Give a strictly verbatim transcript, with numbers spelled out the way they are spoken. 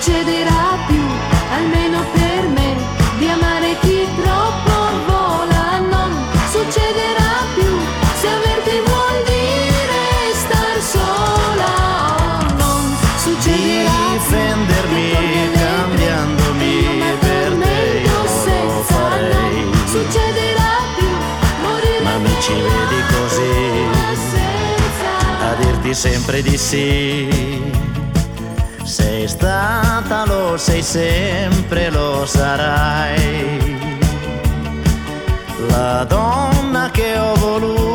succederà più, almeno per me, di amare chi troppo vola. Non succederà più, se averti vuol dire star sola. Oh, non succederà difendermi cambiandomi per te, io lo farei. Non succederà più, morire ma mi ci vedi così a dirti sempre di sì. Sei stata, lo sei sempre, lo sarai, la donna che ho voluto